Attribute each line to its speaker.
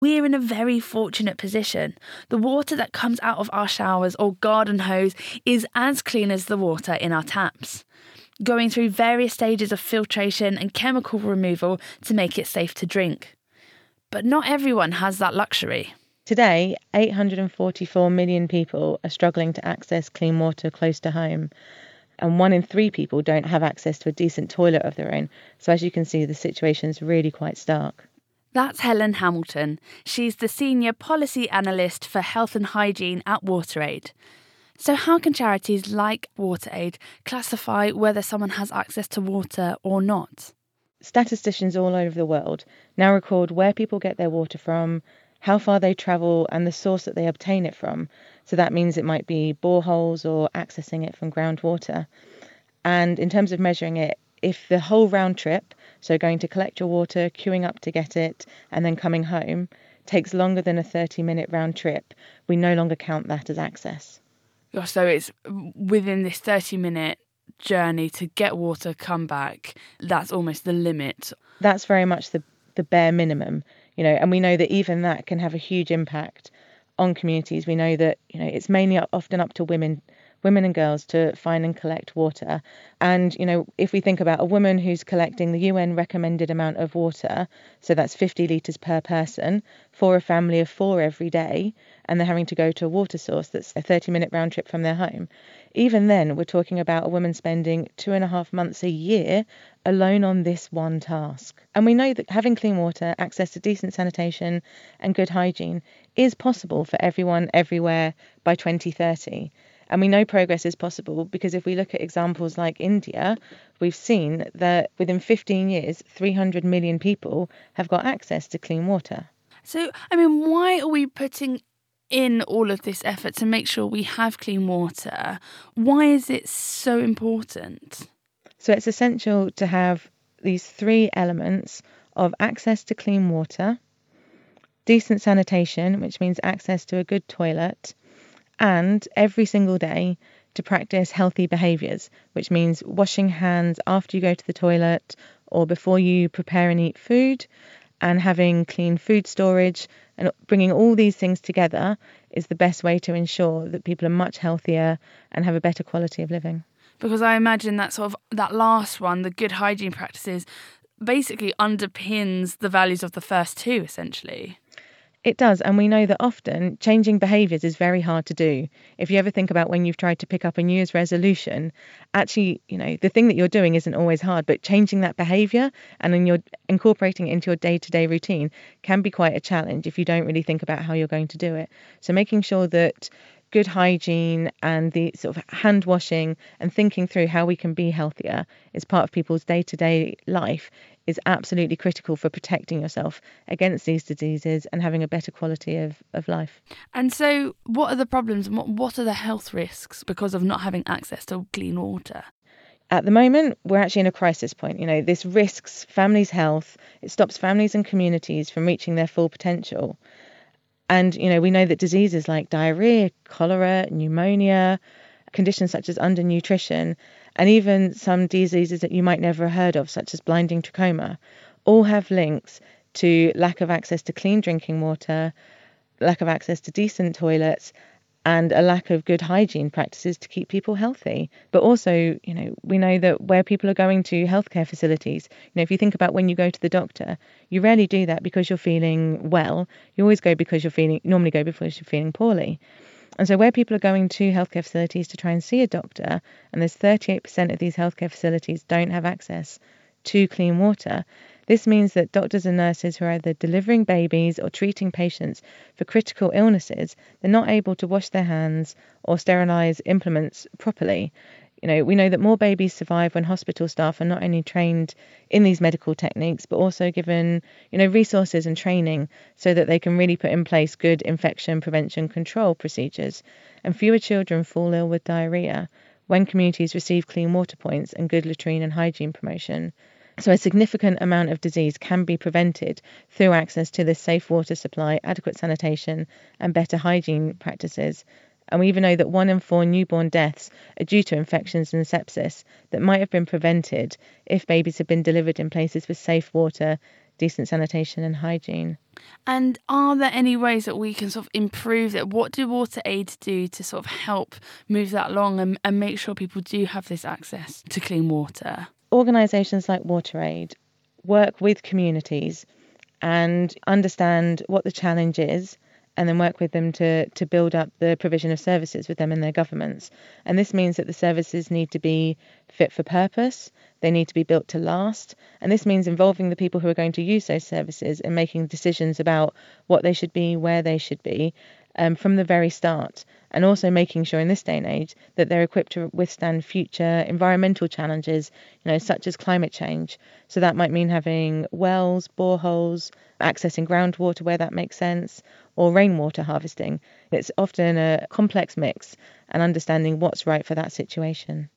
Speaker 1: We're in a very fortunate position. The water that comes out of our showers or garden hose is as clean as the water in our taps, going through various stages of filtration and chemical removal to make it safe to drink. But not everyone has that luxury.
Speaker 2: Today, 844 million people are struggling to access clean water close to home, and 1 in 3 people don't have access to a decent toilet of their own. So as you can see, the situation's really quite stark.
Speaker 1: That's Helen Hamilton. She's the Senior Policy Analyst for Health and Hygiene at WaterAid. So how can charities like WaterAid classify whether someone has access to water or not?
Speaker 2: Statisticians all over the world now record where people get their water from, how far they travel, and the source that they obtain it from. So that means it might be boreholes or accessing it from groundwater. And in terms of measuring it, if the whole round trip, so going to collect your water, queuing up to get it, and then coming home, takes longer than a 30-minute round trip, we no longer count that as access.
Speaker 1: So it's within this 30-minute journey to get water, come back, that's almost the limit.
Speaker 2: That's very much the bare minimum, and we know that even that can have a huge impact on communities. We know that, it's mainly often up to women and girls to find and collect water. And, if we think about a woman who's collecting the UN recommended amount of water, so that's 50 litres per person for a family of 4 every day, and they're having to go to a water source that's a 30-minute round trip from their home. Even then, we're talking about a woman spending 2.5 months a year alone on this one task. And we know that having clean water, access to decent sanitation and good hygiene is possible for everyone, everywhere by 2030. And we know progress is possible because if we look at examples like India, we've seen that within 15 years, 300 million people have got access to clean water.
Speaker 1: So, why are we putting in all of this effort to make sure we have clean water? Why is it so important?
Speaker 2: So it's essential to have these 3 elements of access to clean water, decent sanitation, which means access to a good toilet, and every single day to practice healthy behaviours, which means washing hands after you go to the toilet or before you prepare and eat food, and having clean food storage. And bringing all these things together is the best way to ensure that people are much healthier and have a better quality of living.
Speaker 1: Because I imagine that that last one, the good hygiene practices, basically underpins the values of the first 2, essentially.
Speaker 2: It does, and we know that often changing behaviours is very hard to do. If you ever think about when you've tried to pick up a New Year's resolution, actually, the thing that you're doing isn't always hard, but changing that behaviour and then you're incorporating it into your day-to-day routine can be quite a challenge if you don't really think about how you're going to do it. So making sure that good hygiene and the sort of hand washing and thinking through how we can be healthier is part of people's day-to-day life is absolutely critical for protecting yourself against these diseases and having a better quality of life.
Speaker 1: And so what are the problems and what are the health risks because of not having access to clean water?
Speaker 2: At the moment, we're actually in a crisis point. This risks families' health. It stops families and communities from reaching their full potential. And, we know that diseases like diarrhea, cholera, pneumonia, conditions such as undernutrition, and even some diseases that you might never have heard of, such as blinding trachoma, all have links to lack of access to clean drinking water, lack of access to decent toilets, and a lack of good hygiene practices to keep people healthy. But also, we know that where people are going to healthcare facilities, if you think about when you go to the doctor, you rarely do that because you're feeling well. You always go normally go because you're feeling poorly. And so where people are going to healthcare facilities to try and see a doctor, and there's 38% of these healthcare facilities don't have access to clean water, this means that doctors and nurses who are either delivering babies or treating patients for critical illnesses, they're not able to wash their hands or sterilise implements properly. We know that more babies survive when hospital staff are not only trained in these medical techniques, but also given, resources and training so that they can really put in place good infection prevention control procedures. And fewer children fall ill with diarrhea when communities receive clean water points and good latrine and hygiene promotion. So a significant amount of disease can be prevented through access to this safe water supply, adequate sanitation, and better hygiene practices. And we even know that 1 in 4 newborn deaths are due to infections and sepsis that might have been prevented if babies had been delivered in places with safe water, decent sanitation and hygiene.
Speaker 1: And are there any ways that we can sort of improve it? What do WaterAid do to sort of help move that along and make sure people do have this access to clean water?
Speaker 2: Organisations like WaterAid work with communities and understand what the challenge is, and then work with them to build up the provision of services with them in their governments. And this means that the services need to be fit for purpose, they need to be built to last, and this means involving the people who are going to use those services and making decisions about what they should be, where they should be, from the very start, and also making sure in this day and age that they're equipped to withstand future environmental challenges, such as climate change. So that might mean having wells, boreholes, accessing groundwater where that makes sense, or rainwater harvesting. It's often a complex mix and understanding what's right for that situation.